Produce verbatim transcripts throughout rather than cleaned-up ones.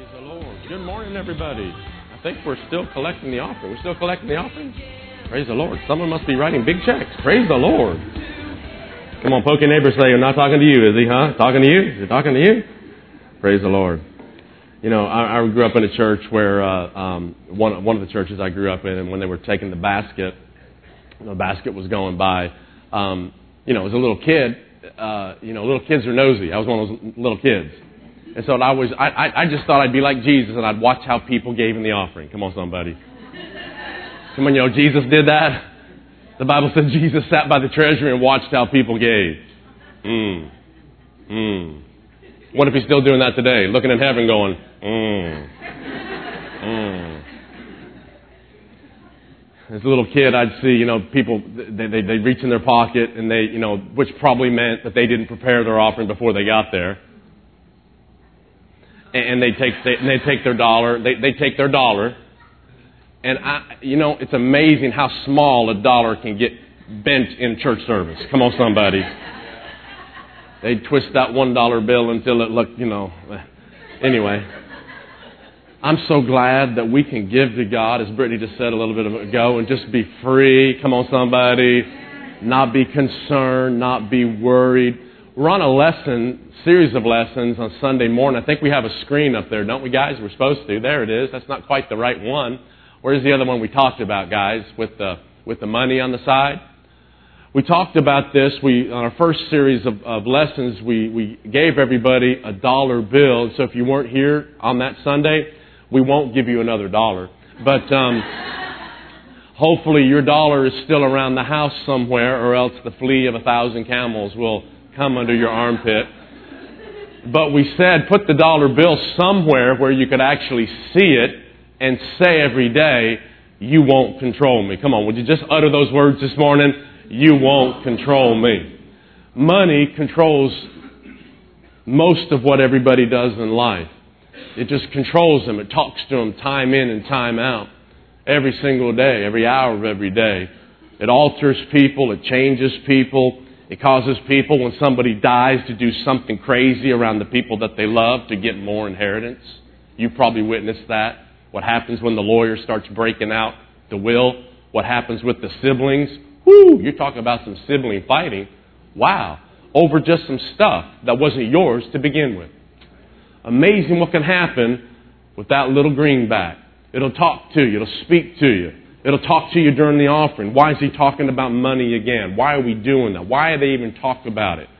Praise the Lord. Good morning, everybody. I think we're still collecting the offering. We're still collecting the offering? Praise the Lord. Someone must be writing big checks. Praise the Lord. Come on, poke your neighbor, say, I'm not talking to you, is he, huh? Talking to you? Is he talking to you? Praise the Lord. You know, I, I grew up in a church where uh, um, one, one of the churches I grew up in, and when they were taking the basket, the basket was going by, um, you know, as a little kid, uh, you know, little kids are nosy. I was one of those little kids. And so I was, I, I, I just thought I'd be like Jesus, and I'd watch how people gave in the offering. Come on, somebody. Come on, you know, Jesus did that. The Bible said Jesus sat by the treasury and watched how people gave. Mm. Mm. What if he's still doing that today? Looking in heaven going, mm. Mm. As a little kid, I'd see, you know, people, they, they, they'd reach in their pocket, and they, you know, which probably meant that they didn't prepare their offering before they got there. And they take they, and they take their dollar. They they take their dollar, and I, you know, it's amazing how small a dollar can get bent in church service. Come on, somebody. They twist that one dollar bill until it looked, you know. Anyway, I'm so glad that we can give to God, as Brittany just said a little bit ago, and just be free. Come on, somebody. Not be concerned. Not be worried. We're on a lesson, series of lessons on Sunday morning. I think we have a screen up there, don't we, guys? We're supposed to. There it is. That's not quite the right one. Where's the other one we talked about, guys, with the with the money on the side? We talked about this. We on our first series of, of lessons, we, we gave everybody a dollar bill. So if you weren't here on that Sunday, we won't give you another dollar. But um, hopefully your dollar is still around the house somewhere, or else the flea of a thousand camels will come under your armpit. But we said put the dollar bill somewhere where you could actually see it and say every day, you won't control me. Come on, would you just utter those words this morning? You won't control me. Money controls most of what everybody does in life. It just controls them. It talks to them time in and time out. Every single day, every hour of every day. It alters people. It changes people. It causes people, when somebody dies, to do something crazy around the people that they love to get more inheritance. You've probably witnessed that. What happens when the lawyer starts breaking out the will. What happens with the siblings. Whoo, you're talking about some sibling fighting. Wow. Over just some stuff that wasn't yours to begin with. Amazing what can happen with that little greenback. It'll talk to you. It'll speak to you. It'll talk to you during the offering. Why is he talking about money again? Why are we doing that? Why are they even talking about it?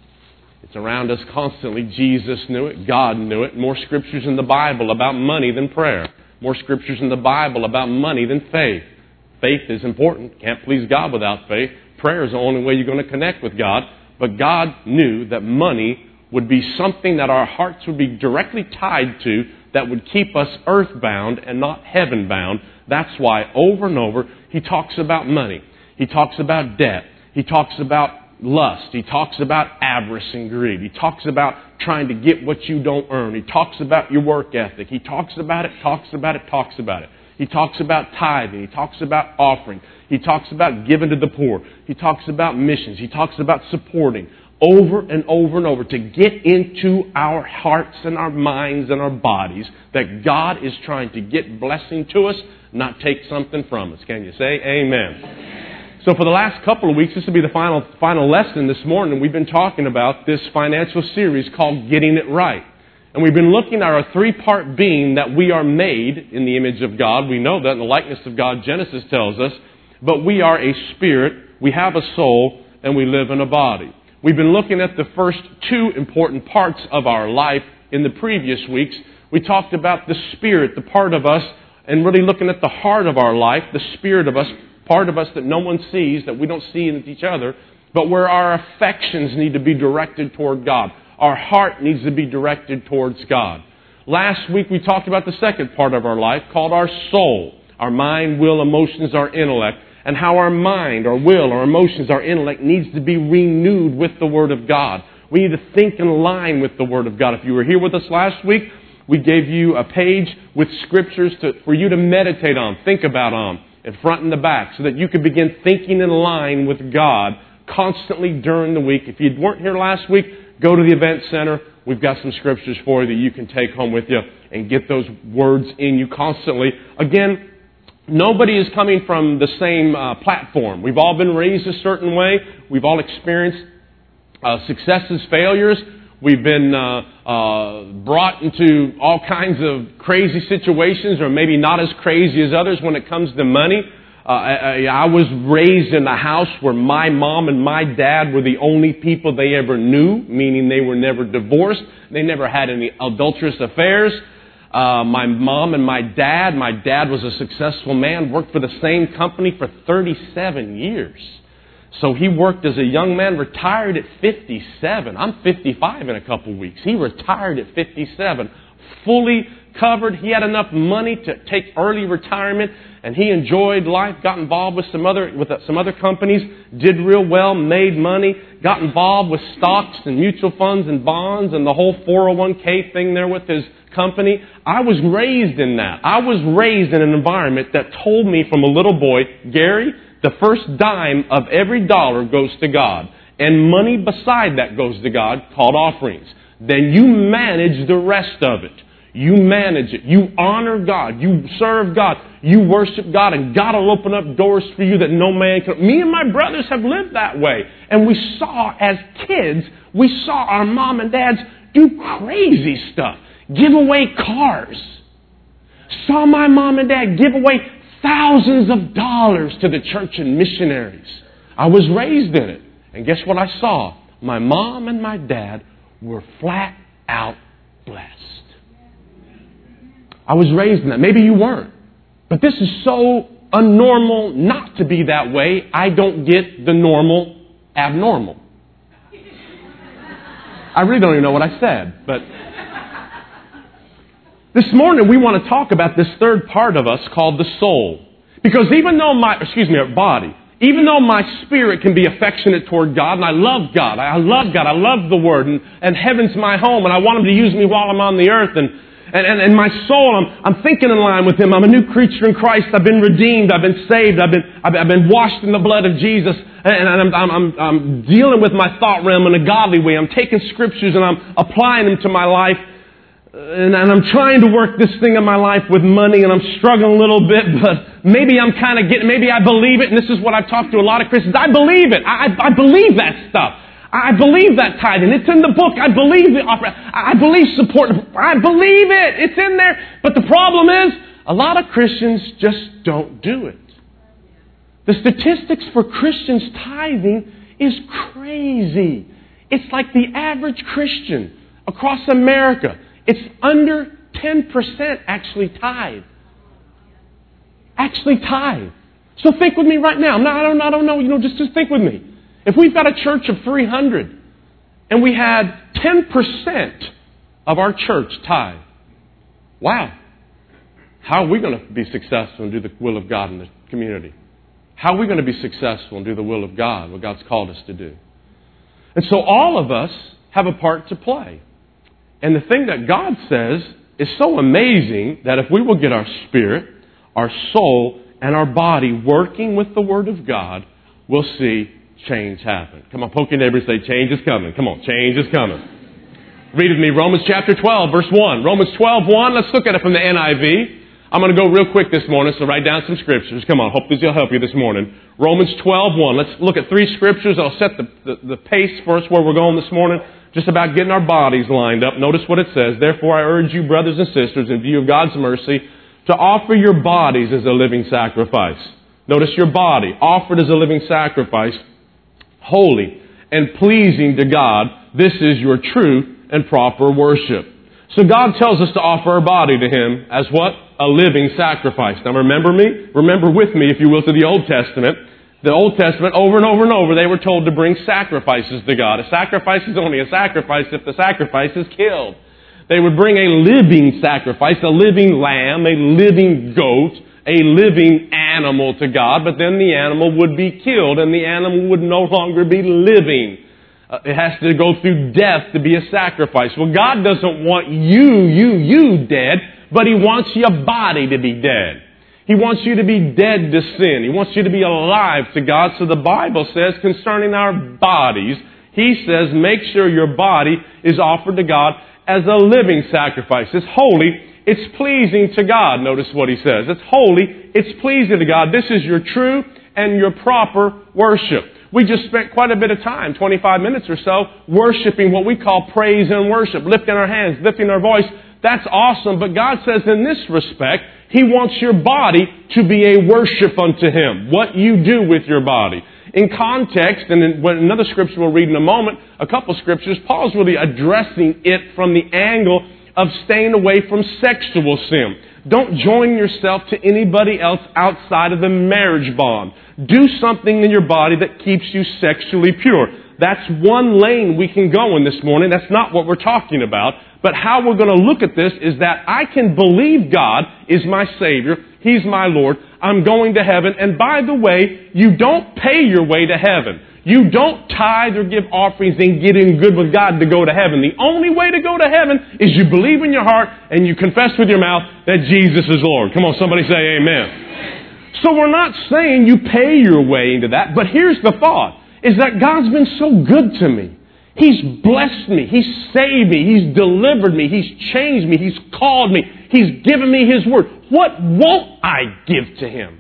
It's around us constantly. Jesus knew it. God knew it. More scriptures in the Bible about money than prayer. More scriptures in the Bible about money than faith. Faith is important. Can't please God without faith. Prayer is the only way you're going to connect with God. But God knew that money would be something that our hearts would be directly tied to, that would keep us earthbound and not heaven-bound. That's why over and over he talks about money. He talks about debt. He talks about lust. He talks about avarice and greed. He talks about trying to get what you don't earn. He talks about your work ethic. He talks about it, talks about it, talks about it. He talks about tithing. He talks about offering. He talks about giving to the poor. He talks about missions. He talks about supporting. Over and over and over, to get into our hearts and our minds and our bodies that God is trying to get blessing to us, not take something from us. Can you say amen? Amen. So for the last couple of weeks, this will be the final final lesson this morning. We've been talking about this financial series called Getting It Right. And we've been looking at our three-part being that we are made in the image of God. We know that in the likeness of God, Genesis tells us. But we are a spirit, we have a soul, and we live in a body. We've been looking at the first two important parts of our life in the previous weeks. We talked about the spirit, the part of us, and really looking at the heart of our life, the spirit of us, part of us that no one sees, that we don't see in each other, but where our affections need to be directed toward God. Our heart needs to be directed towards God. Last week we talked about the second part of our life called our soul. Our mind, will, emotions, our intellect. And how our mind, our will, our emotions, our intellect needs to be renewed with the Word of God. We need to think in line with the Word of God. If you were here with us last week, we gave you a page with scriptures to, for you to meditate on, think about on, in front and the back, so that you could begin thinking in line with God constantly during the week. If you weren't here last week, go to the event center, we've got some scriptures for you that you can take home with you and get those words in you constantly. Again, nobody is coming from the same uh, platform. We've all been raised a certain way. We've all experienced uh, successes, failures. We've been uh, uh, brought into all kinds of crazy situations, or maybe not as crazy as others when it comes to money. Uh, I, I was raised in a house where my mom and my dad were the only people they ever knew, meaning they were never divorced. They never had any adulterous affairs. Uh, my mom and my dad, my dad was a successful man, worked for the same company for thirty-seven years. So he worked as a young man, retired at fifty-seven. I'm fifty-five in a couple weeks. He retired at fifty-seven, fully covered. He had enough money to take early retirement, and he enjoyed life, got involved with some other with some other companies, did real well, made money, got involved with stocks and mutual funds and bonds and the whole four oh one k thing there with his company. I was raised in that. I was raised in an environment that told me from a little boy, Gary, the first dime of every dollar goes to God. And money beside that goes to God, called offerings. Then you manage the rest of it. You manage it. You honor God. You serve God. You worship God. And God will open up doors for you that no man can. Me and my brothers have lived that way. And we saw as kids, we saw our mom and dads do crazy stuff. Give away cars. Saw my mom and dad give away thousands of dollars to the church and missionaries. I was raised in it. And guess what I saw? My mom and my dad were flat out blessed. I was raised in that. Maybe you weren't. But this is so unnormal not to be that way. I don't get the normal abnormal. I really don't even know what I said. But this morning we want to talk about this third part of us called the soul. Because even though my, excuse me, our body, even though my spirit can be affectionate toward God, and I love God, I love God, I love the Word, and, and heaven's my home, and I want Him to use me while I'm on the earth, and And, and, and my soul, I'm, I'm thinking in line with Him. I'm a new creature in Christ. I've been redeemed. I've been saved. I've been, I've, I've been washed in the blood of Jesus. And, and I'm, I'm, I'm, I'm dealing with my thought realm in a godly way. I'm taking scriptures and I'm applying them to my life. And, and I'm trying to work this thing in my life with money, and I'm struggling a little bit, but maybe I'm kind of getting, maybe I believe it. And this is what I've talked to a lot of Christians. I believe it. I, I believe that stuff. I believe that tithing. It's in the book. I believe the offer. I believe support. I believe it. It's in there. But the problem is, a lot of Christians just don't do it. The statistics for Christians tithing is crazy. It's like the average Christian across America. It's under ten percent actually tithe. Actually tithe. So think with me right now. No, I don't, I don't know. You know, just, just think with me. If we've got a church of three hundred and we had ten percent of our church tithe, wow. How are we going to be successful and do the will of God in the community? How are we going to be successful and do the will of God, what God's called us to do? And so all of us have a part to play. And the thing that God says is so amazing that if we will get our spirit, our soul, and our body working with the Word of God, we'll see change happen. Come on, poke your neighbor and say, change is coming. Come on, change is coming. Read with me Romans chapter twelve, verse one. Romans twelve, one. Let's look at it from the N I V. I'm going to go real quick this morning, so write down some scriptures. Come on, hope this will help you this morning. Romans twelve, one. Let's look at three scriptures that'll set the, the, the pace for us where we're going this morning. Just about getting our bodies lined up. Notice what it says. Therefore, I urge you, brothers and sisters, in view of God's mercy, to offer your bodies as a living sacrifice. Notice your body, offered as a living sacrifice, holy and pleasing to God. This is your true and proper worship. So God tells us to offer our body to Him as what? A living sacrifice. Now remember me? Remember with me, if you will, to the Old Testament. The Old Testament, over and over and over, they were told to bring sacrifices to God. A sacrifice is only a sacrifice if the sacrifice is killed. They would bring a living sacrifice, a living lamb, a living goat, a living animal to God, but then the animal would be killed and the animal would no longer be living. Uh, it has to go through death to be a sacrifice. Well, God doesn't want you, you, you dead, but He wants your body to be dead. He wants you to be dead to sin. He wants you to be alive to God. So the Bible says concerning our bodies, He says, make sure your body is offered to God as a living sacrifice. It's holy. It's pleasing to God. Notice what he says. It's holy. It's pleasing to God. This is your true and your proper worship. We just spent quite a bit of time, twenty-five minutes or so, worshiping what we call praise and worship, lifting our hands, lifting our voice. That's awesome. But God says in this respect, He wants your body to be a worship unto Him. What you do with your body. In context, and in another scripture we'll read in a moment, a couple scriptures, Paul's really addressing it from the angle of staying away from sexual sin. Don't join yourself to anybody else outside of the marriage bond. Do something in your body that keeps you sexually pure. That's one lane we can go in this morning. That's not what we're talking about. But how we're going to look at this is that I can believe God is my Savior. He's my Lord. I'm going to heaven. And by the way, you don't pay your way to heaven. You don't tithe or give offerings and get in good with God to go to heaven. The only way to go to heaven is you believe in your heart and you confess with your mouth that Jesus is Lord. Come on, somebody say amen. So we're not saying you pay your way into that, but here's the thought, is that God's been so good to me. He's blessed me. He's saved me. He's delivered me. He's changed me. He's called me. He's given me His Word. What won't I give to Him?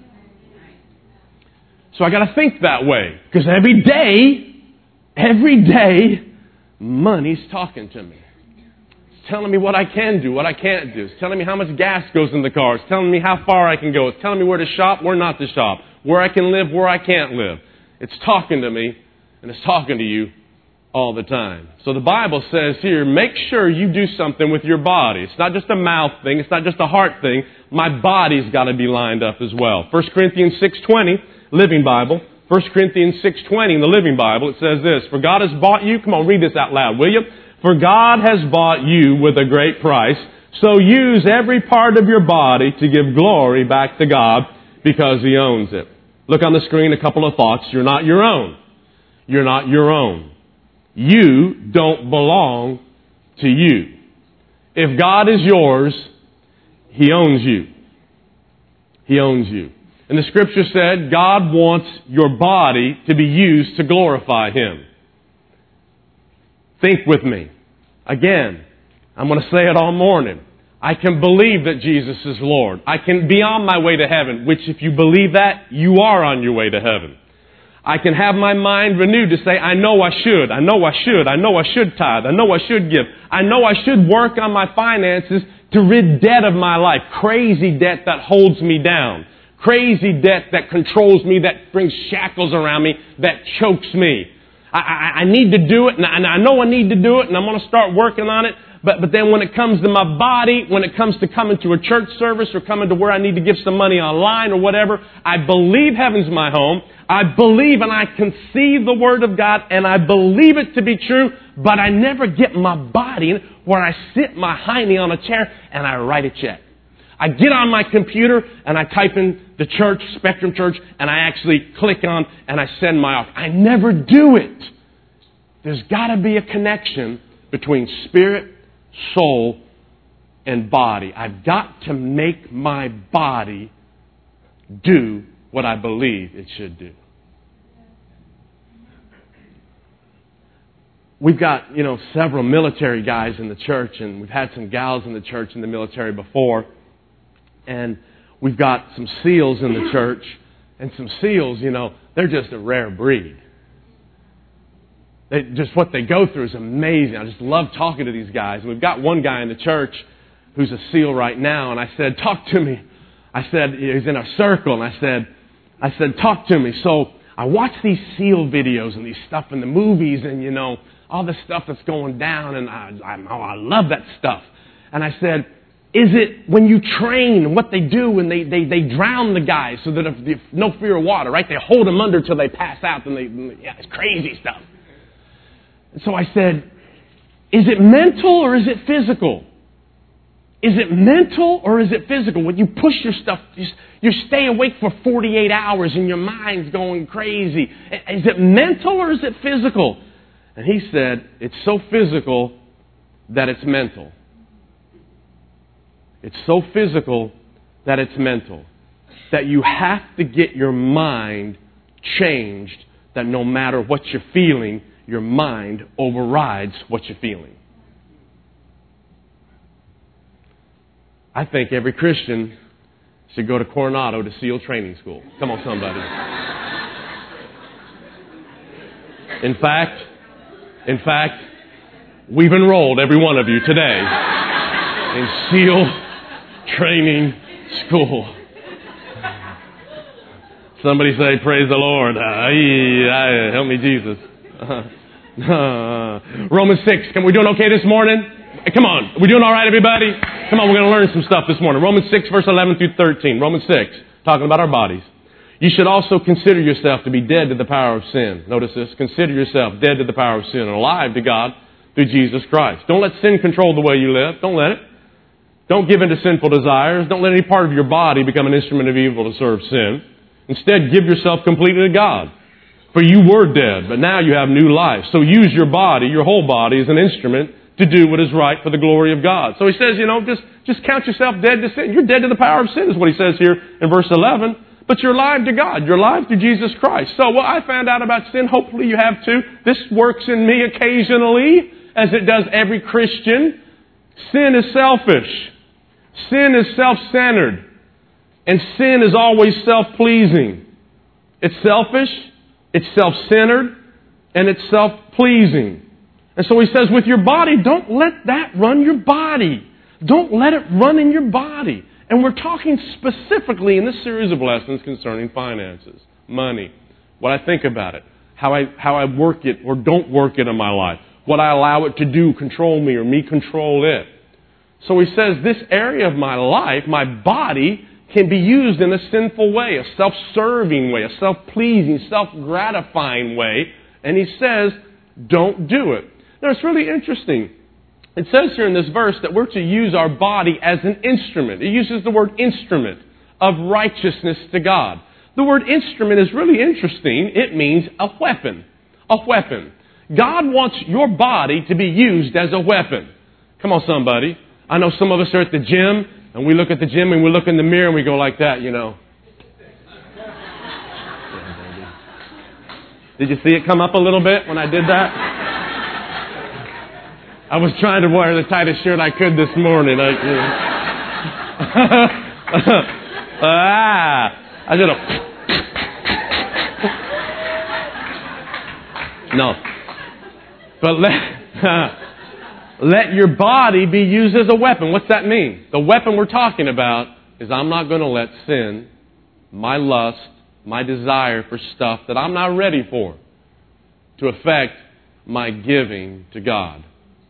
So I got to think that way. Because every day, every day, money's talking to me. It's telling me what I can do, what I can't do. It's telling me how much gas goes in the car. It's telling me how far I can go. It's telling me where to shop, where not to shop. Where I can live, where I can't live. It's talking to me, and it's talking to you all the time. So the Bible says here, make sure you do something with your body. It's not just a mouth thing. It's not just a heart thing. My body's got to be lined up as well. First Corinthians six twenty, Living Bible. First Corinthians six twenty in the Living Bible, it says this, for God has bought you, come on, read this out loud, will you? For God has bought you with a great price, so use every part of your body to give glory back to God because He owns it. Look on the screen, a couple of thoughts. You're not your own. You're not your own. You don't belong to you. If God is yours, He owns you. He owns you. And the Scripture said God wants your body to be used to glorify Him. Think with me. Again, I'm going to say it all morning. I can believe that Jesus is Lord. I can be on my way to heaven, which if you believe that, you are on your way to heaven. I can have my mind renewed to say, I know I should, I know I should, I know I should tithe, I know I should give, I know I should work on my finances to rid debt of my life, crazy debt that holds me down, crazy debt that controls me, that brings shackles around me, that chokes me. I, I, I need to do it, and I, and I know I need to do it, and I'm going to start working on it. But, but then when it comes to my body, when it comes to coming to a church service or coming to where I need to give some money online or whatever, I believe heaven's my home. I believe and I conceive the Word of God and I believe it to be true, but I never get my body in where I sit my hiney on a chair and I write a check. I get on my computer and I type in the church, Spectrum Church, and I actually click on and I send my offering. I never do it. There's got to be a connection between spirit, soul, and body. I've got to make my body do what I believe it should do. We've got, you know, several military guys in the church, and we've had some gals in the church in the military before. And we've got some SEALs in the church, and some SEALs, you know, they're just a rare breed. They, just what they go through is amazing. I just love talking to these guys. And we've got one guy in the church who's a SEAL right now, and I said, talk to me. I said, he's in our circle, and I said, I said, talk to me. So I watch these SEAL videos and these stuff in the movies and, you know, all the stuff that's going down, and I, I, oh, I love that stuff. And I said, is it when you train, what they do, and they, they, they drown the guys so that if, if no fear of water, right? They hold them under till they pass out, and they, yeah, it's crazy stuff. And so I said, is it mental or is it physical? Is it mental or is it physical? When you push your stuff, you, you stay awake for forty-eight hours and your mind's going crazy. Is it mental or is it physical? And he said, it's so physical that it's mental. It's so physical that it's mental. That you have to get your mind changed, that no matter what you're feeling, your mind overrides what you're feeling. I think every Christian should go to Coronado to SEAL training school. Come on, somebody. In fact, in fact, we've enrolled every one of you today in SEAL training school. Somebody say, praise the Lord. Uh, help me, Jesus. Uh, Romans six. Can we doing okay this morning? Come on. We doing all right, everybody? Come on, we're going to learn some stuff this morning. Romans six, verse eleven through thirteen. Romans six, talking about our bodies. You should also consider yourself to be dead to the power of sin. Notice this. Consider yourself dead to the power of sin and alive to God through Jesus Christ. Don't let sin control the way you live. Don't let it. Don't give in to sinful desires. Don't let any part of your body become an instrument of evil to serve sin. Instead, give yourself completely to God. For you were dead, but now you have new life. So use your body, your whole body, as an instrument to do what is right for the glory of God. So he says, you know, just, just count yourself dead to sin. You're dead to the power of sin is what he says here in verse eleven. But you're alive to God. You're alive to Jesus Christ. So what I found out about sin, hopefully you have too. This works in me occasionally, as it does every Christian. Sin is selfish. Sin is self-centered. And sin is always self-pleasing. It's selfish, it's self-centered, and it's self-pleasing. And so he says, with your body, don't let that run your body. Don't let it run in your body. And we're talking specifically in this series of lessons concerning finances, money, what I think about it, how I, how I work it or don't work it in my life, what I allow it to do, control me or me control it. So he says this area of my life, my body, can be used in a sinful way, a self-serving way, a self-pleasing, self-gratifying way. And he says, don't do it. Now, it's really interesting. It says here in this verse that we're to use our body as an instrument. It uses the word instrument of righteousness to God. The word instrument is really interesting. It means a weapon. A weapon. God wants your body to be used as a weapon. Come on, somebody. I know some of us are at the gym, and we look at the gym and we look in the mirror and we go like that, you know. Did you see it come up a little bit when I did that? I was trying to wear the tightest shirt I could this morning. I, you know. ah, I did a... No. But let... Let your body be used as a weapon. What's that mean? The weapon we're talking about is I'm not going to let sin, my lust, my desire for stuff that I'm not ready for, to affect my giving to God.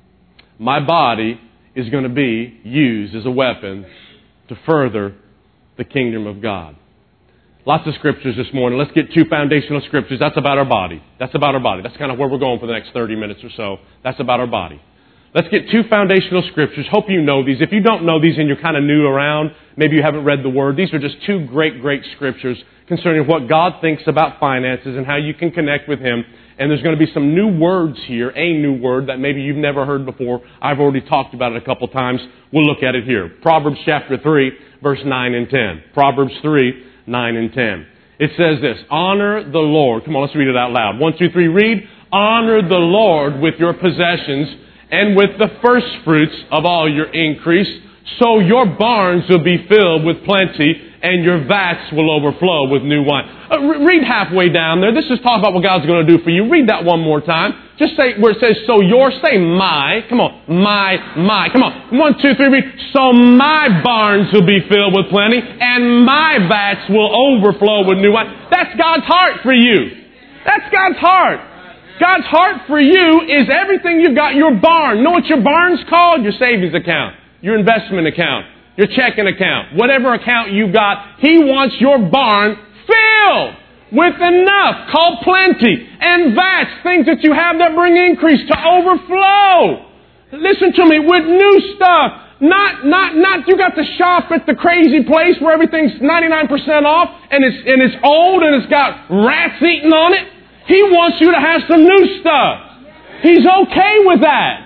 My body is going to be used as a weapon to further the kingdom of God. Lots of scriptures this morning. Let's get two foundational scriptures. That's about our body. That's about our body. That's kind of where we're going for the next thirty minutes or so. That's about our body. Let's get two foundational scriptures. Hope you know these. If you don't know these and you're kind of new around, maybe you haven't read the Word, these are just two great, great scriptures concerning what God thinks about finances and how you can connect with Him. And there's going to be some new words here, a new word that maybe you've never heard before. I've already talked about it a couple times. We'll look at it here. Proverbs chapter three, verse nine and ten. Proverbs three, nine and ten. It says this, honor the Lord. Come on, let's read it out loud. One, two, three, read. Honor the Lord with your possessions and with the first fruits of all your increase, so your barns will be filled with plenty, and your vats will overflow with new wine. Uh, re- read halfway down there. This is talking about what God's going to do for you. Read that one more time. Just say where it says, so your, say my. Come on, my, my. Come on. One, two, three, read. So my barns will be filled with plenty, and my vats will overflow with new wine. That's God's heart for you. That's God's heart. God's heart for you is everything you've got, your barn. Know what your barn's called? Your savings account, your investment account, your checking account, whatever account you've got. He wants your barn filled with enough, called plenty, and vats, things that you have that bring increase, to overflow. Listen to me, with new stuff. Not, not, not you got to shop at the crazy place where everything's ninety-nine percent off and it's, and it's old and it's got rats eating on it. He wants you to have some new stuff. He's okay with that.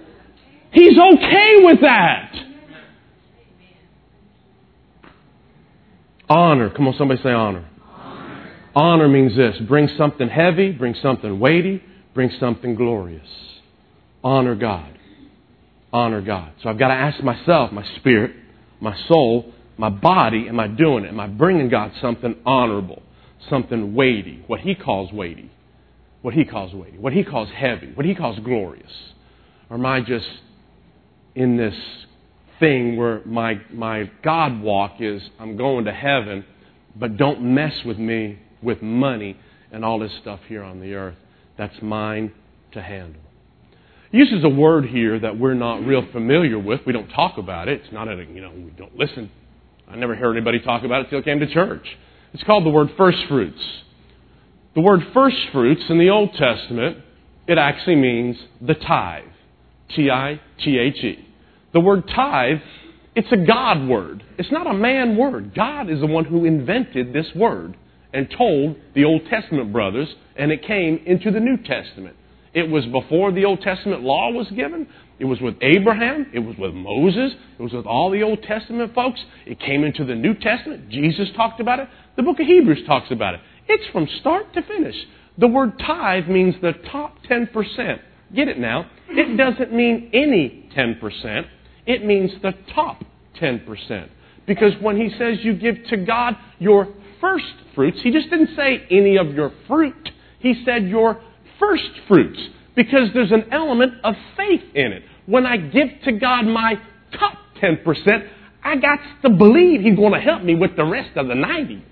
He's okay with that. Honor. Come on, somebody say honor. Honor, honor means this. Bring something heavy, bring something weighty, Bring something glorious. Honor God. Honor God. So I've got to ask myself, my spirit, my soul, my body, am I doing it? Am I bringing God something honorable, something weighty, what He calls weighty, what He calls weighty, what He calls heavy, what He calls glorious? Or am I just in this thing where my my God walk is, I'm going to heaven, but don't mess with me with money and all this stuff here on the earth. That's mine to handle. He uses a word here that we're not real familiar with. We don't talk about it. It's not a, you know, we don't listen. I never heard anybody talk about it until I came to church. It's called the word first fruits. The word first fruits in the Old Testament, it actually means the tithe. T I T H E. The word tithe, it's a God word. It's not a man word. God is the one who invented this word and told the Old Testament brothers, and it came into the New Testament. It was before the Old Testament law was given. It was with Abraham. It was with Moses. It was with all the Old Testament folks. It came into the New Testament. Jesus talked about it. The book of Hebrews talks about it. It's from start to finish. The word tithe means the top ten percent. Get it now? It doesn't mean any ten percent. It means the top ten percent. Because when He says you give to God your first fruits, He just didn't say any of your fruit. He said your first fruits. Because there's an element of faith in it. When I give to God my top ten percent, I got to believe He's going to help me with the rest of the ninety.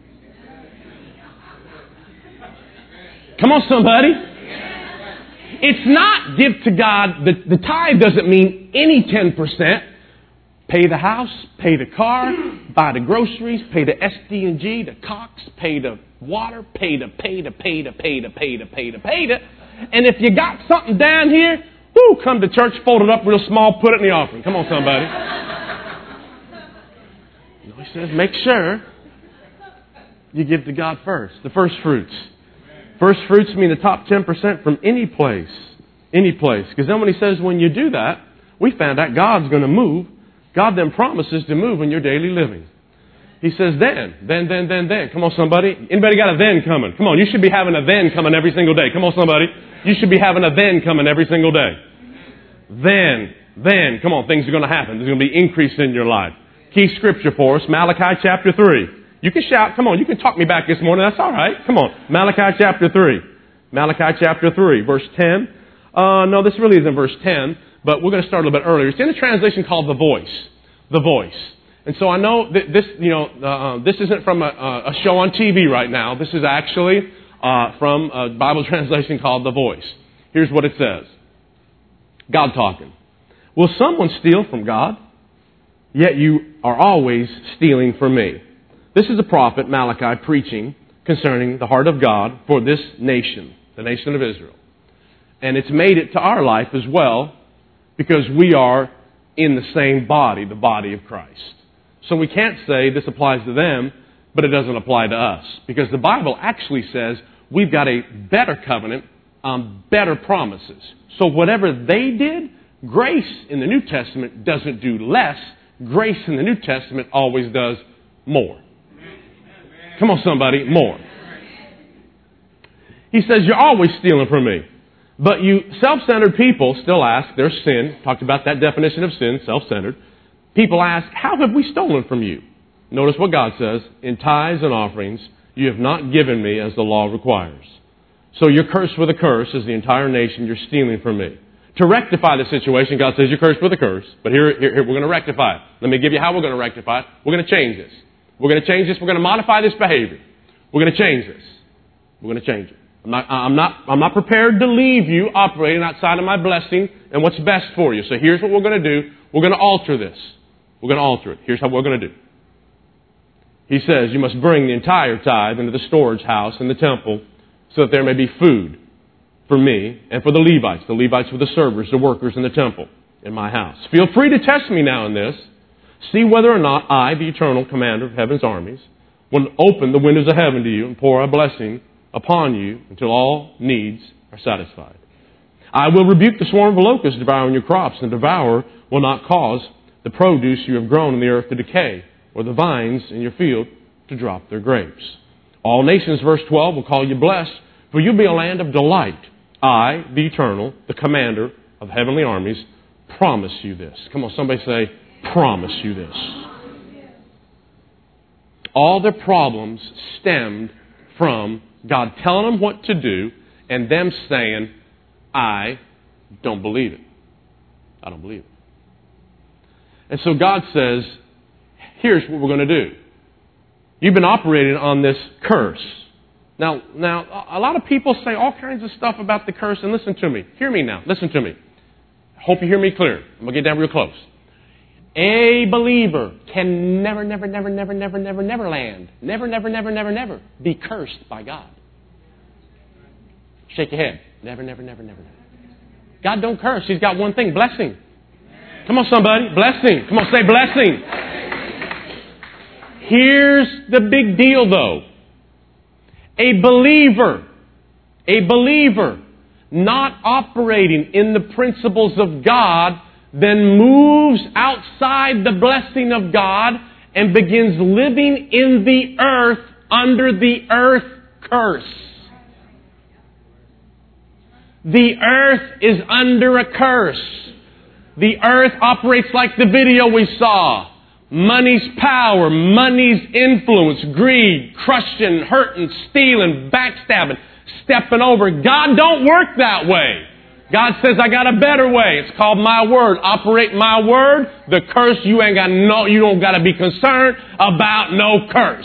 Come on, somebody. It's not give to God. The, the tithe doesn't mean any ten percent. Pay the house, pay the car, buy the groceries, pay the S D and G, the Cox, pay the water, pay the, pay the, pay the, pay the, pay the, pay the, pay the. And if you got something down here, whoo, come to church, fold it up real small, put it in the offering. Come on, somebody. You know, he says, make sure you give to God first, the first fruits. First fruits mean the top ten percent from any place. Any place. Because then when he says when you do that, we found out God's going to move. God then promises to move in your daily living. He says then, then, then, then, then. Come on, somebody. Anybody got a then coming? Come on, you should be having a then coming every single day. Come on, somebody. You should be having a then coming every single day. Then, then. Come on, things are going to happen. There's going to be increase in your life. Key scripture for us, Malachi chapter three. You can shout. Come on, you can talk me back this morning. That's all right. Come on. Malachi chapter three. Malachi chapter three, verse ten. Uh, no, this really isn't verse ten, but we're going to start a little bit earlier. It's in a translation called The Voice. The Voice. And so I know that this, you know, uh, this isn't from a, a show on T V right now. This is actually uh, from a Bible translation called The Voice. Here's what it says. God talking. Will someone steal from God? Yet you are always stealing from me. This is the prophet Malachi preaching concerning the heart of God for this nation, the nation of Israel. And it's made it to our life as well because we are in the same body, the body of Christ. So we can't say this applies to them, but it doesn't apply to us. Because the Bible actually says we've got a better covenant, um, better promises. So whatever they did, grace in the New Testament doesn't do less. Grace in the New Testament always does more. Come on, somebody, more. He says, you're always stealing from me. But you self-centered people still ask, there's sin. Talked about that definition of sin, self-centered. People ask, how have we stolen from you? Notice what God says, in tithes and offerings, you have not given me as the law requires. So you're cursed with a curse as the entire nation, you're stealing from me. To rectify the situation, God says you're cursed with a curse, but here, here, here we're going to rectify it. Let me give you how we're going to rectify it. We're going to change this. We're going to change this. We're going to modify this behavior. We're going to change this. We're going to change it. I'm not, I'm not, I'm not prepared to leave you operating outside of my blessing and what's best for you. So here's what we're going to do. We're going to alter this. We're going to alter it. Here's how we're going to do. He says you must bring the entire tithe into the storage house in the temple so that there may be food for me and for the Levites. The Levites were the servers, the workers in the temple in my house. Feel free to test me now in this. See whether or not I, the eternal commander of heaven's armies, will open the windows of heaven to you and pour a blessing upon you until all needs are satisfied. I will rebuke the swarm of locusts devouring your crops, and the devourer will not cause the produce you have grown in the earth to decay, or the vines in your field to drop their grapes. All nations, verse twelve, will call you blessed, for you'll be a land of delight, I, the eternal, the commander of heavenly armies, promise you this. Come on, somebody say, promise you this. All their problems stemmed from God telling them what to do and them saying, I don't believe it. I don't believe it. And so God says, here's what we're going to do. You've been operating on this curse. Now, now, a lot of people say all kinds of stuff about the curse, and listen to me. Hear me now. Listen to me. Hope you hear me clear. I'm going to get down real close. A believer can never, never, never, never, never, never, never land. Never, never, never, never, never be cursed by God. Shake your head. Never, never, never, never, never. God don't curse. He's got one thing, blessing. Come on, somebody. Blessing. Come on, say blessing. Here's the big deal, though. A believer, a believer not operating in the principles of God then moves outside the blessing of God and begins living in the earth under the earth curse. The earth is under a curse. The earth operates like the video we saw. Money's power, money's influence, greed, crushing, hurting, stealing, backstabbing, stepping over. God don't work that way. God says, I got a better way. It's called my word. Operate my word. The curse, you ain't got no, you don't got to be concerned about no curse.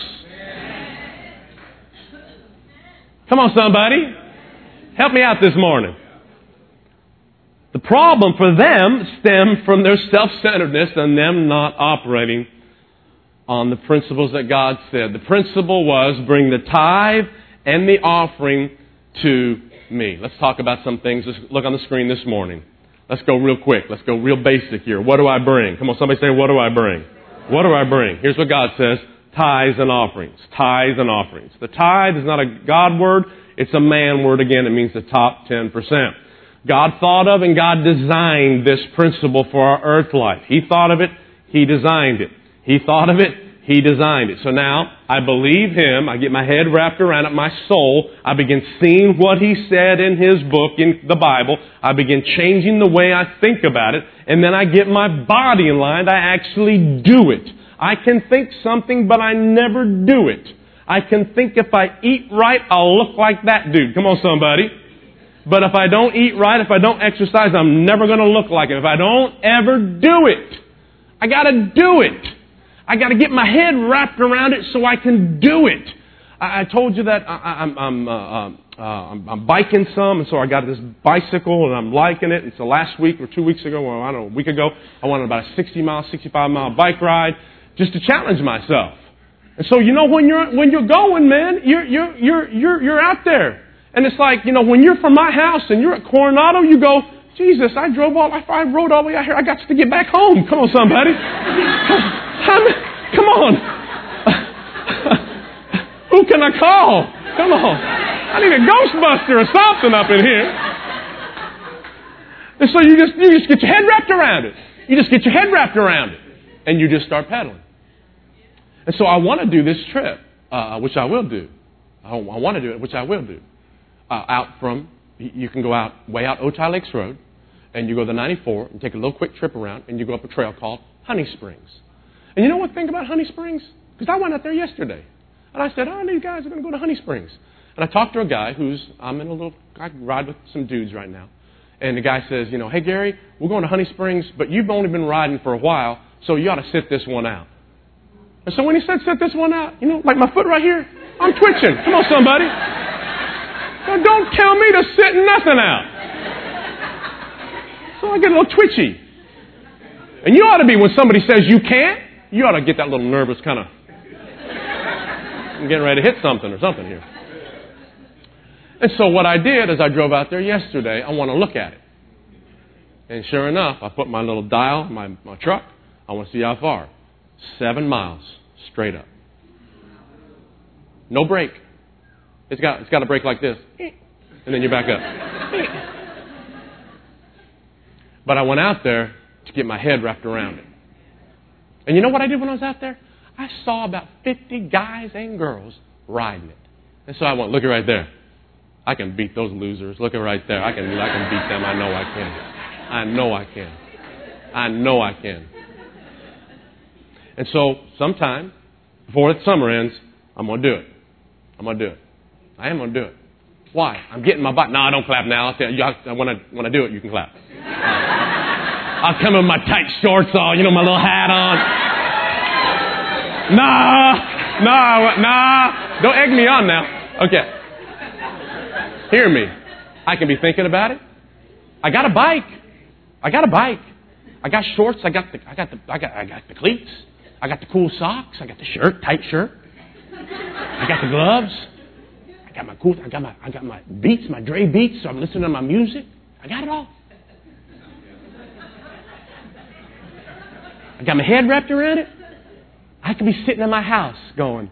Come on, somebody. Help me out this morning. The problem for them stemmed from their self-centeredness and them not operating on the principles that God said. The principle was bring the tithe and the offering to me. Let's talk about some things. Let's look on the screen this morning. Let's go real quick. Let's go real basic here. What do I bring? Come on, somebody say, what do I bring? What do I bring? Here's what God says. Tithes and offerings. Tithes and offerings. The tithe is not a God word. It's a man word again. It means the top ten percent. God thought of and God designed this principle for our earth life. He thought of it. He designed it. He thought of it. He designed it. So now I believe Him. I get my head wrapped around it, my soul. I begin seeing what He said in His book, in the Bible. I begin changing the way I think about it. And then I get my body in line. I actually do it. I can think something, but I never do it. I can think if I eat right, I'll look like that dude. Come on, somebody. But if I don't eat right, if I don't exercise, I'm never going to look like it. If I don't ever do it, I got to do it. I got to get my head wrapped around it so I can do it. I, I told you that I, I'm, I'm, uh, uh, I'm, I'm biking some, and so I got this bicycle, and I'm liking it. And so last week or two weeks ago, or I don't know, a week ago, I went on about a sixty mile, sixty-five mile bike ride just to challenge myself. And so you know when you're when you're going, man, you're you're you're you're you're out there. And it's like, you know, when you're from my house and you're at Coronado, you go, Jesus, I drove all, I rode all the way out here. I got to get back home. Come on, somebody. Come on. Who can I call? Come on. I need a Ghostbuster or something up in here. And so you just, you just get your head wrapped around it. You just get your head wrapped around it. And you just start pedaling. And so I want to do this trip, uh, which I will do. I, I want to do it, which I will do. Uh, out from, you can go out, way out Otay Lakes Road, and you go to the ninety-four and take a little quick trip around, and you go up a trail called Honey Springs. And you know what thing about Honey Springs? Because I went out there yesterday. And I said, oh, these guys are going to go to Honey Springs. And I talked to a guy who's, I'm in a little, I ride with some dudes right now. And the guy says, you know, hey, Gary, we're going to Honey Springs, but you've only been riding for a while, so you ought to sit this one out. And so when he said sit this one out, you know, like my foot right here, I'm twitching. Come on, somebody. Now, don't tell me to sit nothing out. So I get a little twitchy. And you ought to be, when somebody says you can't, you ought to get that little nervous kind of, I'm getting ready to hit something or something here. And so what I did is I drove out there yesterday. I want to look at it. And sure enough, I put my little dial in my, my truck. I want to see how far. Seven miles straight up. No brake. It's got, it's got a brake like this. And then you back up. But I went out there to get my head wrapped around it. And you know what I did when I was out there? I saw about fifty guys and girls riding it. And so I went, look at right there. I can beat those losers. Look at right there. I can, I can beat them. I know I can. I know I can. I know I can. And so sometime before the summer ends, I'm going to do it. I'm going to do it. I am going to do it. Why? I'm getting my butt. No, I don't clap now. I'll tell you, when I, when I do it, you can clap. I'll come in my tight shorts on, you know, my little hat on. Nah, nah, nah. Don't egg me on now. Okay. Hear me. I can be thinking about it. I got a bike. I got a bike. I got shorts. I got the, I got the, I got, I got the cleats. I got the cool socks. I got the shirt, tight shirt. I got the gloves. I got my cool, I got my, I got my beats, my Dre beats. So I'm listening to my music. I got it all. I got my head wrapped around it. I could be sitting in my house going,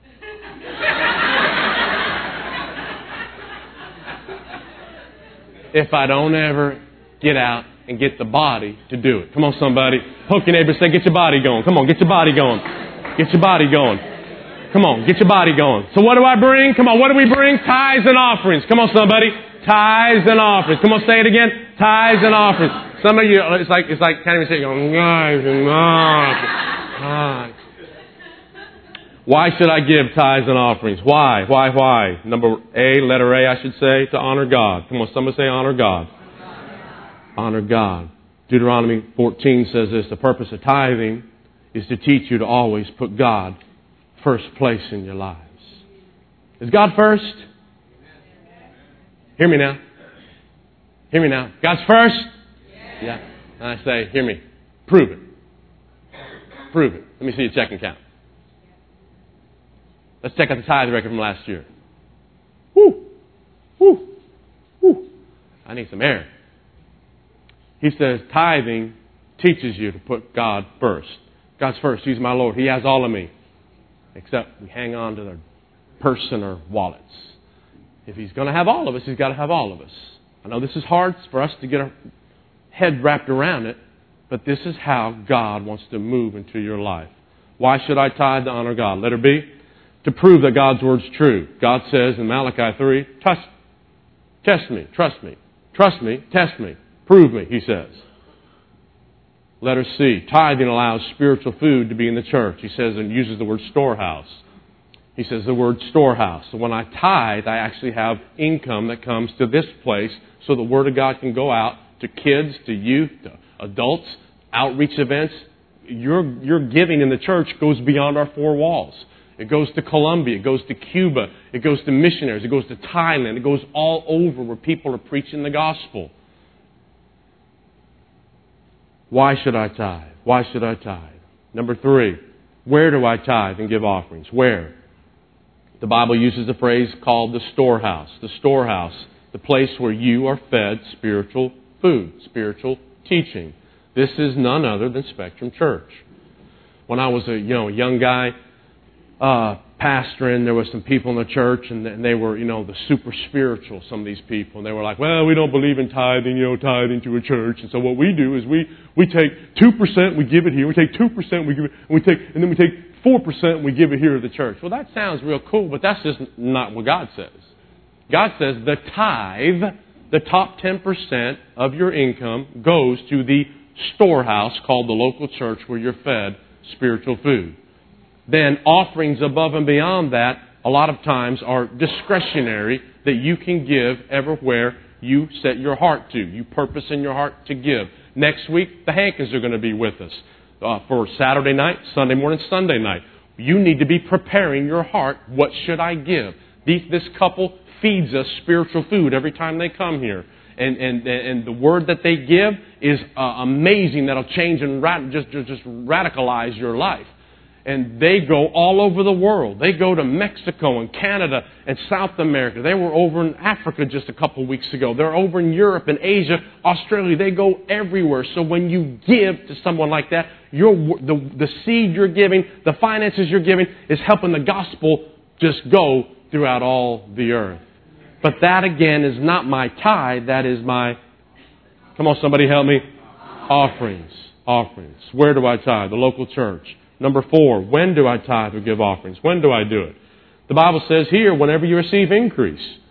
if I don't ever get out and get the body to do it. Come on, somebody. Poke your neighbor and say, get your body going. Come on, get your body going. Get your body going. Come on, get your body going. So what do I bring? Come on, what do we bring? Tithes and offerings. Come on, somebody. Tithes and offerings. Come on, say it again. Tithes and offerings. Some of you, it's like, it's like, can't even say it, going, tithes and offerings. Why should I give tithes and offerings? Why? Why? Why? Number A, letter A, I should say, to honor God. Come on, somebody say honor God. Honor God. Deuteronomy fourteen says this, the purpose of tithing is to teach you to always put God first place in your lives. Is God first? Hear me now. Hear me now. God's first? Yeah. And I say, hear me. Prove it. Prove it. Let me see your checking account. Let's check out the tithe record from last year. Woo! Woo! Woo! I need some air. He says tithing teaches you to put God first. God's first. He's my Lord. He has all of me. Except we hang on to their purse and our wallets. If He's going to have all of us, He's got to have all of us. I know this is hard for us to get our head wrapped around it, but this is how God wants to move into your life. Why should I tithe to honor God? Letter B, to prove that God's Word's true. God says in Malachi three, test, test me, trust me, trust me, test me, prove me, He says. Letter C, tithing allows spiritual food to be in the church. He says and uses the word storehouse. He says the word storehouse. So when I tithe, I actually have income that comes to this place so the Word of God can go out to kids, to youth, to adults, outreach events. Your, your giving in the church goes beyond our four walls. It goes to Colombia. It goes to Cuba. It goes to missionaries. It goes to Thailand. It goes all over where people are preaching the gospel. Why should I tithe? Why should I tithe? Number three, where do I tithe and give offerings? Where? The Bible uses a phrase called the storehouse. The storehouse, the place where you are fed spiritual food, spiritual teaching. This is none other than Spectrum Church. When I was a you know a young guy uh, pastoring, there were some people in the church, and they were you know the super spiritual. Some of these people, and they were like, "Well, we don't believe in tithing, you know, tithing to a church." And so what we do is we we take two percent, we give it here. We take two percent, we give it, and we take, and then we take four percent, we give it here to the church. Well, that sounds real cool, but that's just not what God says. God says the tithe, the top ten percent of your income, goes to the storehouse called the local church where you're fed spiritual food. Then offerings above and beyond that, a lot of times are discretionary that you can give everywhere you set your heart to. You purpose in your heart to give. Next week, the Hankins are going to be with us uh, for Saturday night, Sunday morning, Sunday night. You need to be preparing your heart. What should I give? These, this couple feeds us spiritual food every time they come here. And and and the word that they give is uh, amazing. That'll change and rad- just, just just radicalize your life. And they go all over the world. They go to Mexico and Canada and South America. They were over in Africa just a couple of weeks ago. They're over in Europe and Asia, Australia. They go everywhere. So when you give to someone like that, your the the seed you're giving, the finances you're giving, is helping the gospel just go throughout all the earth. But that, again, is not my tithe. That is my, come on, somebody help me, offerings. Offerings. Where do I tithe? The local church. Number four, when do I tithe or give offerings? When do I do it? The Bible says here, whenever you receive increase.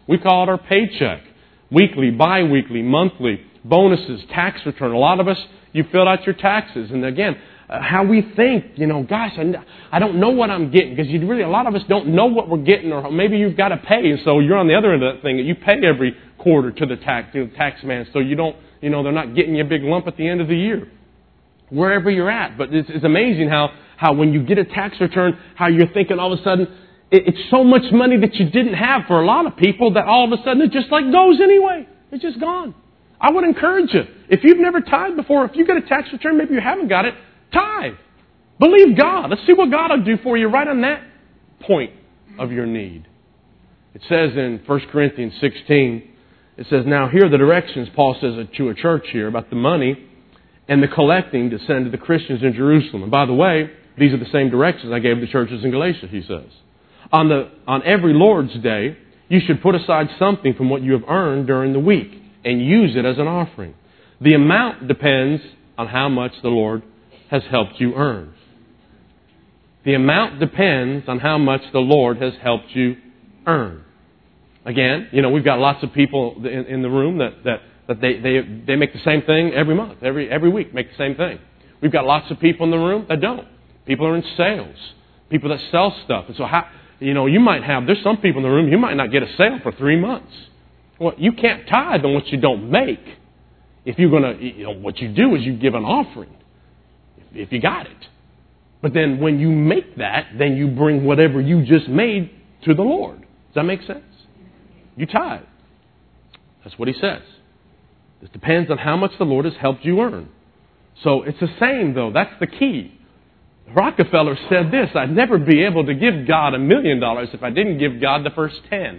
We call it our paycheck. Weekly, bi-weekly, monthly, bonuses, tax return. A lot of us, you filled out your taxes. And again, uh, how we think, you know, gosh, I, I don't know what I'm getting. Because you really, a lot of us don't know what we're getting. Or maybe you've got to pay. And so you're on the other end of that thing. You pay every quarter to the tax, to the tax man. So you don't, you know, they're not getting you a big lump at the end of the year. Wherever you're at. But it's, it's amazing how, how when you get a tax return, how you're thinking all of a sudden, it's so much money that you didn't have for a lot of people that all of a sudden it just like goes anyway. It's just gone. I would encourage you. If you've never tithed before, if you get a tax return, maybe you haven't got it, tithe. Believe God. Let's see what God will do for you right on that point of your need. It says in First Corinthians sixteen, it says, now here are the directions, Paul says to a church here about the money and the collecting to send to the Christians in Jerusalem. And by the way, these are the same directions I gave the churches in Galatia, he says. On the on every Lord's Day, you should put aside something from what you have earned during the week and use it as an offering. The amount depends on how much the Lord has helped you earn. The amount depends on how much the Lord has helped you earn. Again, you know, we've got lots of people in, in the room that, that, that they, they, they make the same thing every month, every, every week, make the same thing. We've got lots of people in the room that don't. People are in sales. People that sell stuff. And so how... You know, you might have, there's some people in the room, you might not get a sale for three months. Well, you can't tithe on what you don't make. If you're going to, you know, what you do is you give an offering, if you got it. But then when you make that, then you bring whatever you just made to the Lord. Does that make sense? You tithe. That's what he says. This depends on how much the Lord has helped you earn. So it's the same, though. That's the key. Rockefeller said this, I'd never be able to give God a million dollars if I didn't give God the first ten.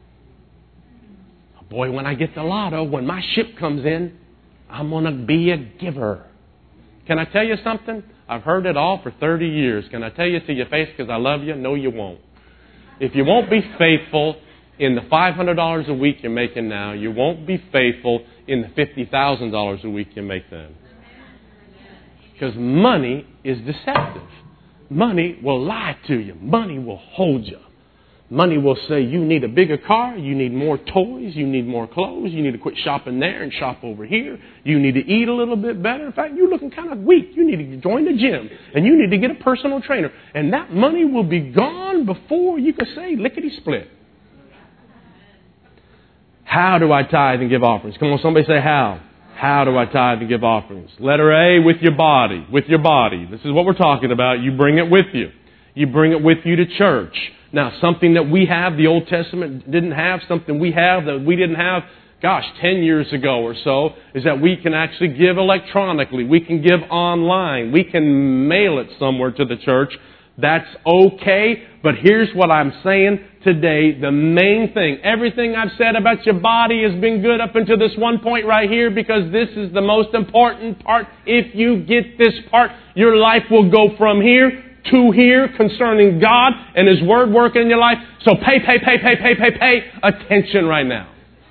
Boy, when I get the lotto, when my ship comes in, I'm going to be a giver. Can I tell you something? I've heard it all for thirty years. Can I tell you to your face because I love you? No, you won't. If you won't be faithful in the five hundred dollars a week you're making now, you won't be faithful in the fifty thousand dollars a week you make then. Because money is deceptive. Money will lie to you. Money will hold you. Money will say you need a bigger car, you need more toys, you need more clothes, you need to quit shopping there and shop over here. You need to eat a little bit better. In fact, you're looking kind of weak. You need to join the gym and you need to get a personal trainer. And that money will be gone before you can say lickety-split. How do I tithe and give offerings? Come on, somebody say how. How do I tithe and give offerings? Letter A, with your body. With your body. This is what we're talking about. You bring it with you. You bring it with you to church. Now, something that we have, the Old Testament didn't have, something we have that we didn't have, gosh, ten years ago or so, is that we can actually give electronically. We can give online. We can mail it somewhere to the church. That's okay. But here's what I'm saying today. The main thing, everything I've said about your body has been good up until this one point right here because this is the most important part. If you get this part, your life will go from here to here concerning God and His Word working in your life. So pay, pay, pay, pay, pay, pay, pay attention right now.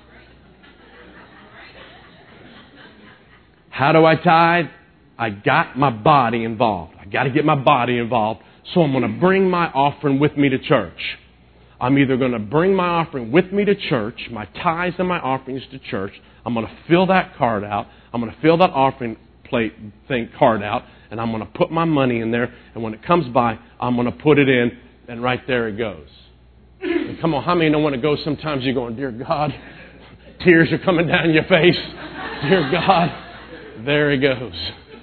How do I tithe? I got my body involved. I got to get my body involved. So I'm going to bring my offering with me to church. I'm either going to bring my offering with me to church, my tithes and my offerings to church. I'm going to fill that card out. I'm going to fill that offering plate thing card out, and I'm going to put my money in there. And when it comes by, I'm going to put it in, and right there it goes. And come on, how many know when it goes? Sometimes you're going, dear God, tears are coming down your face. Dear God, there it goes.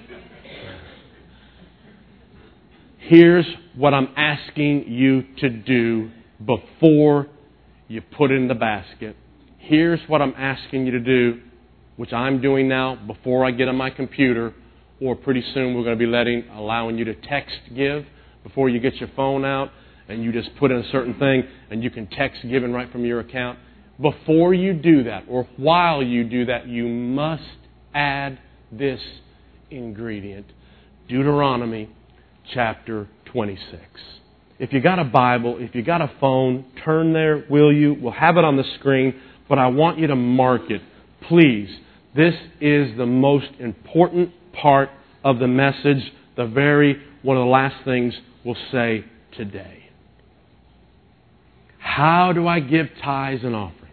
Here's what I'm asking you to do before you put it in the basket. Here's what I'm asking you to do, which I'm doing now before I get on my computer, or pretty soon we're going to be letting, allowing you to text give before you get your phone out, and you just put in a certain thing, and you can text giving right from your account. Before you do that, or while you do that, you must add this ingredient. Deuteronomy chapter twenty-six. If you got a Bible, if you got a phone, turn there, will you? We'll have it on the screen, but I want you to mark it. Please, this is the most important part of the message, the very one of the last things we'll say today. How do I give tithes and offerings?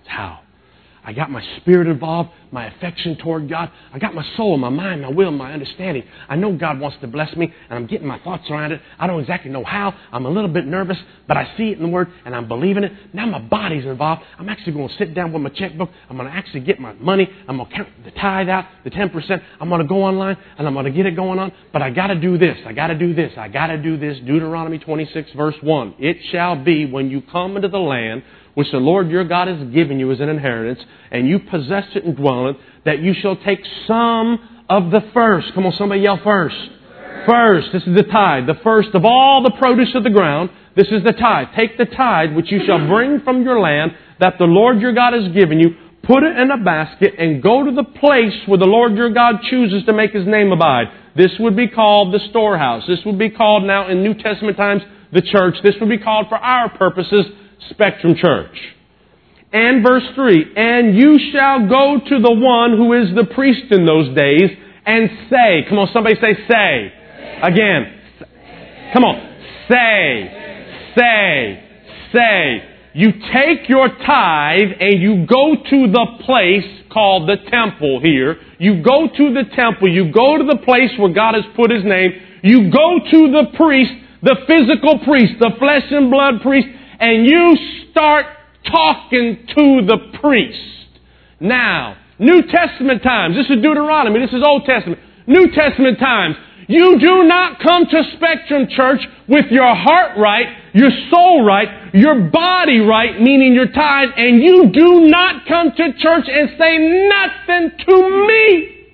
How? I got my spirit involved, my affection toward God. I got my soul, my mind, my will, my understanding. I know God wants to bless me, and I'm getting my thoughts around it. I don't exactly know how. I'm a little bit nervous, but I see it in the Word, and I'm believing it. Now my body's involved. I'm actually going to sit down with my checkbook. I'm going to actually get my money. I'm going to count the tithe out, the ten percent. I'm going to go online, and I'm going to get it going on. But I got to do this. I got to do this. I got to do this. Deuteronomy twenty-six, verse one. It shall be when you come into the land which the Lord your God has given you as an inheritance, and you possess it and dwell in it, that you shall take some of the first. Come on, somebody yell first. First. First. This is the tithe. The first of all the produce of the ground. This is the tithe. Take the tithe which you shall bring from your land, that the Lord your God has given you, put it in a basket, and go to the place where the Lord your God chooses to make His name abide. This would be called the storehouse. This would be called now in New Testament times the church. This would be called for our purposes Spectrum Church. And verse three, and you shall go to the one who is the priest in those days and say, come on, somebody say say. Say. Again. Say. Come on. Say. Say. Say. You take your tithe and you go to the place called the temple here. You go to the temple. You go to the place where God has put His name. You go to the priest, the physical priest, the flesh and blood priest, and you start talking to the priest. Now, New Testament times, this is Deuteronomy, this is Old Testament. New Testament times, you do not come to Spectrum Church with your heart right, your soul right, your body right, meaning your tithe, and you do not come to church and say nothing to me.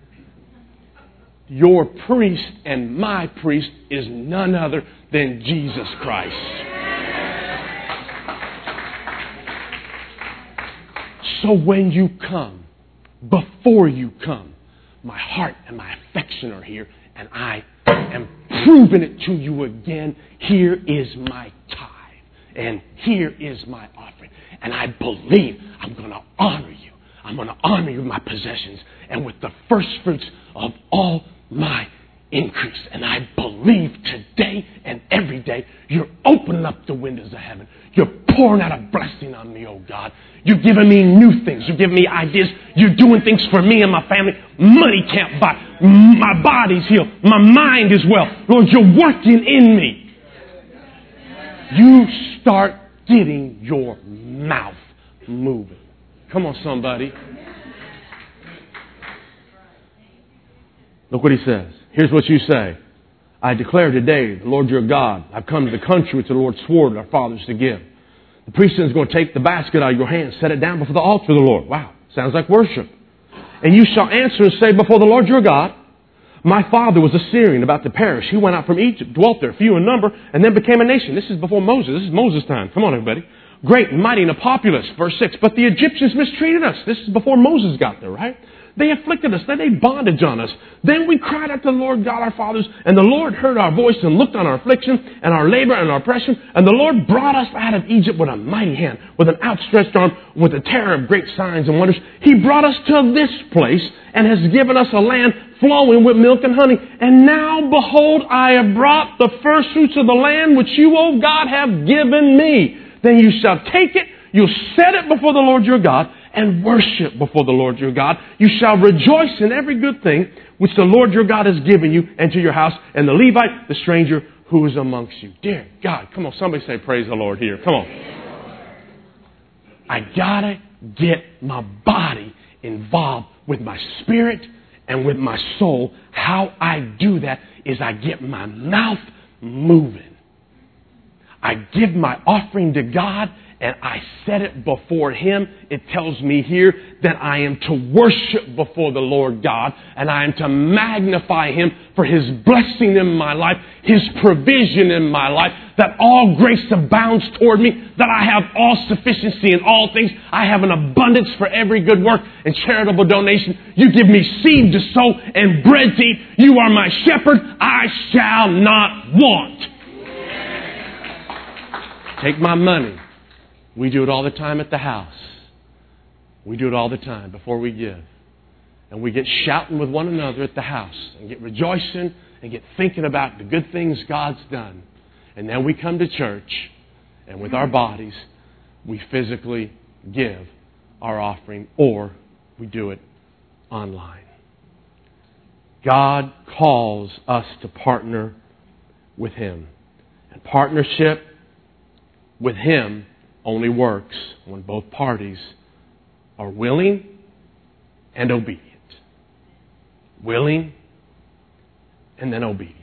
Your priest and my priest is none other than Jesus Christ. So when you come, before you come, my heart and my affection are here, and I am proving it to you again. Here is my tithe, and here is my offering. And I believe I'm going to honor you. I'm going to honor you with my possessions and with the first fruits of all my increase. And I believe today and every day you're opening up the windows of heaven. You're pouring out a blessing on me, oh God. You're giving me new things. You're giving me ideas. You're doing things for me and my family. Money can't buy. My body's healed. My mind is well. Lord, you're working in me. You start getting your mouth moving. Come on, somebody. Look what he says. Here's what you say. I declare today, the Lord your God, I've come to the country which the Lord swore to our fathers to give. The priest is going to take the basket out of your hand, set it down before the altar of the Lord. Wow, sounds like worship. And you shall answer and say before the Lord your God, my father was a Syrian about to perish. He went out from Egypt, dwelt there, few in number, and then became a nation. This is before Moses. This is Moses' time. Come on, everybody. Great and mighty and a populous. Verse six. But the Egyptians mistreated us. This is before Moses got there, right? They afflicted us. They laid bondage on us. Then we cried out to the Lord God our fathers, and the Lord heard our voice and looked on our affliction and our labor and our oppression. And the Lord brought us out of Egypt with a mighty hand, with an outstretched arm, with a terror of great signs and wonders. He brought us to this place and has given us a land flowing with milk and honey. And now, behold, I have brought the first fruits of the land which you, O God, have given me. Then you shall take it, you'll set it before the Lord your God, and worship before the Lord your God. You shall rejoice in every good thing which the Lord your God has given you and to your house, and the Levite, the stranger who is amongst you. Dear God, come on, somebody say praise the Lord here. Come on. I gotta get my body involved with my spirit and with my soul. How I do that is I get my mouth moving. I give my offering to God and I set it before Him. It tells me here that I am to worship before the Lord God, and I am to magnify Him for His blessing in my life, His provision in my life, that all grace abounds toward me, that I have all sufficiency in all things. I have an abundance for every good work and charitable donation. You give me seed to sow and bread to eat. You are my shepherd. I shall not want. Take my money. We do it all the time at the house. We do it all the time before we give. And we get shouting with one another at the house and get rejoicing and get thinking about the good things God's done. And then we come to church and with our bodies, we physically give our offering, or we do it online. God calls us to partner with Him. And partnership with Him only works when both parties are willing and obedient. Willing and then obedient.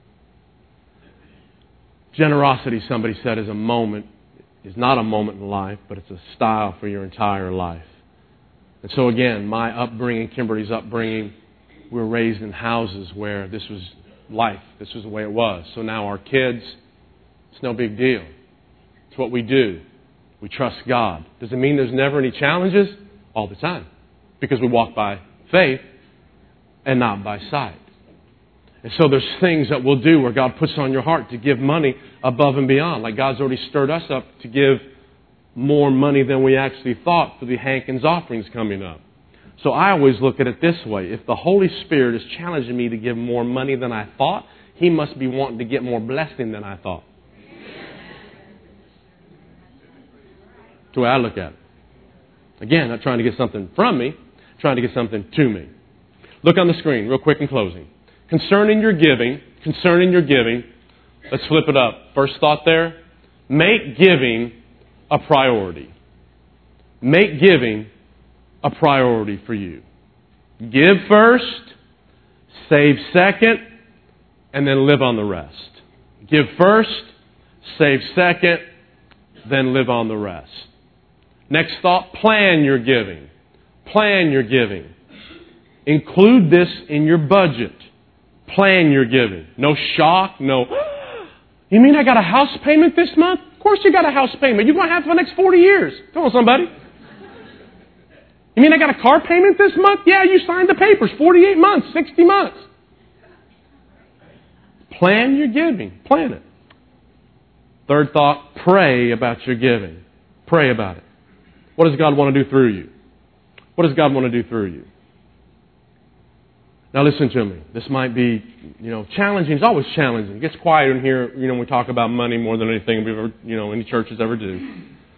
Generosity, somebody said, is a moment, is not a moment in life, but it's a style for your entire life. And so again, my upbringing, Kimberly's upbringing, we were raised in houses where this was life. This was the way it was. So now our kids, it's no big deal. It's what we do. We trust God. Does it mean there's never any challenges? All the time. Because we walk by faith and not by sight. And so there's things that we'll do where God puts on your heart to give money above and beyond. Like God's already stirred us up to give more money than we actually thought for the Hankins offerings coming up. So I always look at it this way. If the Holy Spirit is challenging me to give more money than I thought, He must be wanting to get more blessing than I thought. That's the way I look at it. Again, not trying to get something from me, trying to get something to me. Look on the screen, real quick in closing. Concerning your giving, concerning your giving, let's flip it up. First thought there, make giving a priority. Make giving a priority for you. Give first, save second, and then live on the rest. Give first, save second, then live on the rest. Next thought, plan your giving. Plan your giving. Include this in your budget. Plan your giving. No shock, no, you mean I got a house payment this month? Of course you got a house payment. You're going to have for the next forty years. Come on, somebody. You mean I got a car payment this month? Yeah, you signed the papers. forty-eight months, sixty months. Plan your giving. Plan it. Third thought, pray about your giving. Pray about it. What does God want to do through you? What does God want to do through you? Now listen to me. This might be, you know, challenging. It's always challenging. It gets quiet in here, you know, when we talk about money more than anything we've ever, you know, any churches ever do.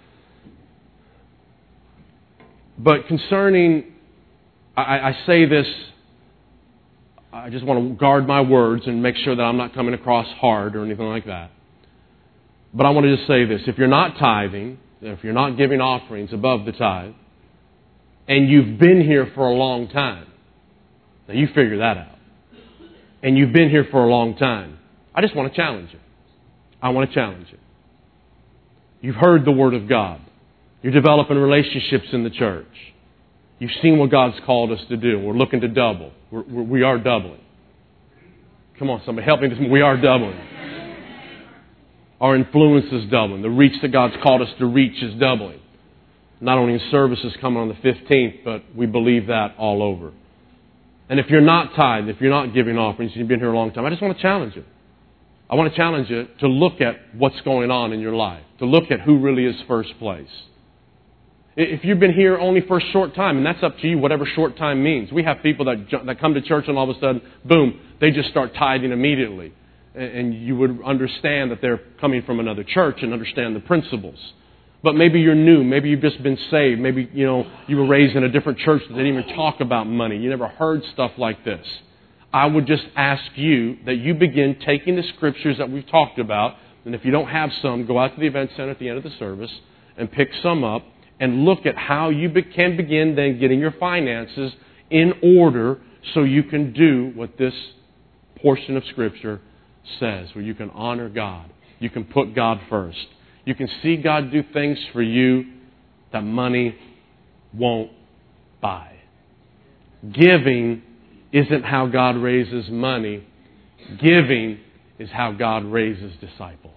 But concerning, I, I say this, I just want to guard my words and make sure that I'm not coming across hard or anything like that. But I want to just say this. If you're not tithing, if you're not giving offerings above the tithe, and you've been here for a long time, now you figure that out. And you've been here for a long time, I just want to challenge you. I want to challenge you. You've heard the Word of God. You're developing relationships in the church. You've seen what God's called us to do. We're looking to double. We're, we're, we are doubling. Come on, somebody help me. We are doubling. Our influence is doubling. The reach that God's called us to reach is doubling. Not only in services coming on the fifteenth, but we believe that all over. And if you're not tithed, if you're not giving offerings, you've been here a long time, I just want to challenge you. I want to challenge you to look at what's going on in your life. To look at who really is first place. If you've been here only for a short time, and that's up to you, whatever short time means. We have people that that come to church and all of a sudden, boom, they just start tithing immediately. And you would understand that they're coming from another church and understand the principles. But maybe you're new. Maybe you've just been saved. Maybe, you know, you were raised in a different church that didn't even talk about money. You never heard stuff like this. I would just ask you that you begin taking the scriptures that we've talked about, and if you don't have some, go out to the event center at the end of the service and pick some up and look at how you can begin then getting your finances in order so you can do what this portion of Scripture says, where you can honor God. You can put God first. You can see God do things for you that money won't buy. Giving isn't how God raises money. Giving is how God raises disciples.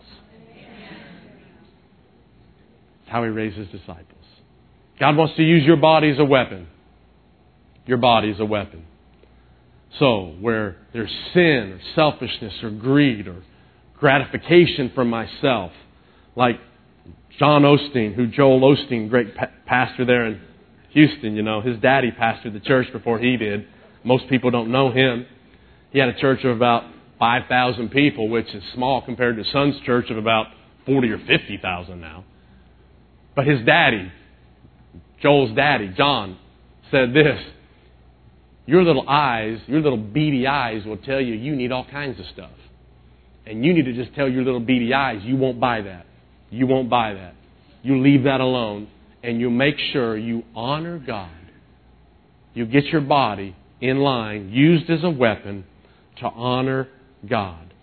It's how He raises disciples. God wants to use your body as a weapon. Your body is a weapon. So, where there's sin or selfishness or greed or gratification from myself, like John Osteen, who Joel Osteen, great pa- pastor there in Houston, you know, his daddy pastored the church before he did. Most people don't know him. He had a church of about five thousand people, which is small compared to Son's church of about forty or fifty thousand now. But his daddy, Joel's daddy, John, said this. Your little eyes, your little beady eyes will tell you you need all kinds of stuff. And you need to just tell your little beady eyes, you won't buy that. You won't buy that. You leave that alone. And you make sure you honor God. You get your body in line, used as a weapon to honor God.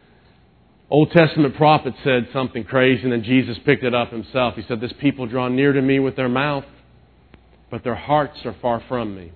Old Testament prophet said something crazy, and then Jesus picked it up himself. He said, this people draw near to me with their mouth, but their hearts are far from me.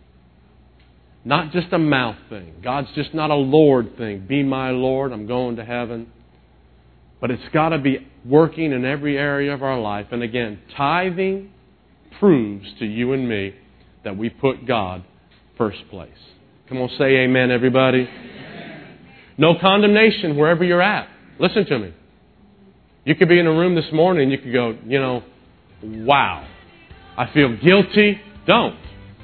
Not just a mouth thing. God's just not a Lord thing. Be my Lord, I'm going to heaven. But it's got to be working in every area of our life. And again, tithing proves to you and me that we put God first place. Come on, say amen, everybody. Amen. No condemnation wherever you're at. Listen to me. You could be in a room this morning and you could go, you know, wow, I feel guilty. Don't.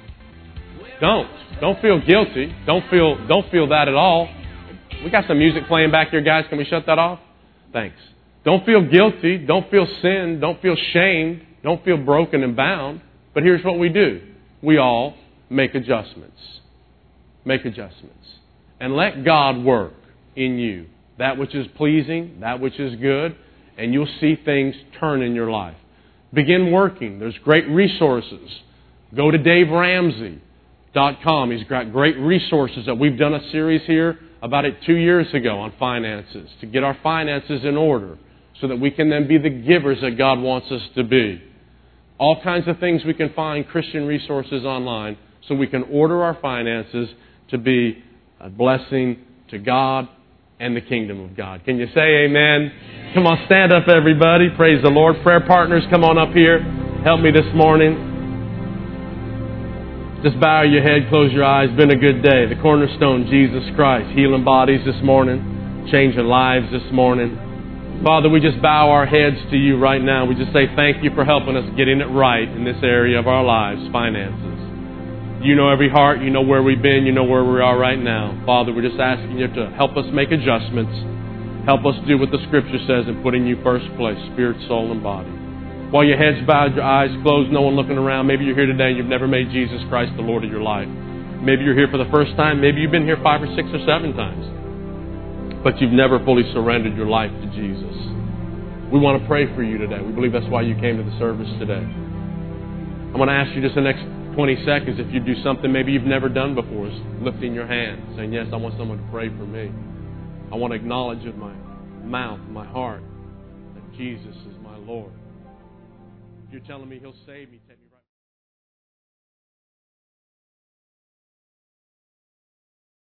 Don't. Don't feel guilty. Don't feel, don't feel that at all. We got some music playing back here, guys. Can we shut that off? Thanks. Don't feel guilty. Don't feel sin. Don't feel shamed. Don't feel broken and bound. But here's what we do. We all make adjustments. Make adjustments. And let God work in you. That which is pleasing, that which is good, and you'll see things turn in your life. Begin working. There's great resources. Go to Dave Ramsey dot com. He's got great resources that we've done a series here about it two years ago on finances, to get our finances in order so that we can then be the givers that God wants us to be. All kinds of things we can find, Christian resources online, so we can order our finances to be a blessing to God and the kingdom of God. Can you say amen? Come on, stand up, everybody. Praise the Lord. Prayer partners, come on up here. Help me this morning. Just bow your head, close your eyes. Been a good day. The cornerstone, Jesus Christ, healing bodies this morning, changing lives this morning. Father, we just bow our heads to you right now. We just say thank you for helping us getting it right in this area of our lives, finances. You know every heart. You know where we've been. You know where we are right now. Father, we're just asking you to help us make adjustments. Help us do what the Scripture says in putting you first place, spirit, soul, and body. While your head's bowed, your eyes closed, no one looking around. Maybe you're here today and you've never made Jesus Christ the Lord of your life. Maybe you're here for the first time. Maybe you've been here five or six or seven times. But you've never fully surrendered your life to Jesus. We want to pray for you today. We believe that's why you came to the service today. I'm going to ask you just the next twenty seconds if you do something maybe you've never done before, is lifting your hand, saying, yes, I want someone to pray for me. I want to acknowledge with my mouth, my heart, that Jesus is my Lord. You're telling me He'll save me.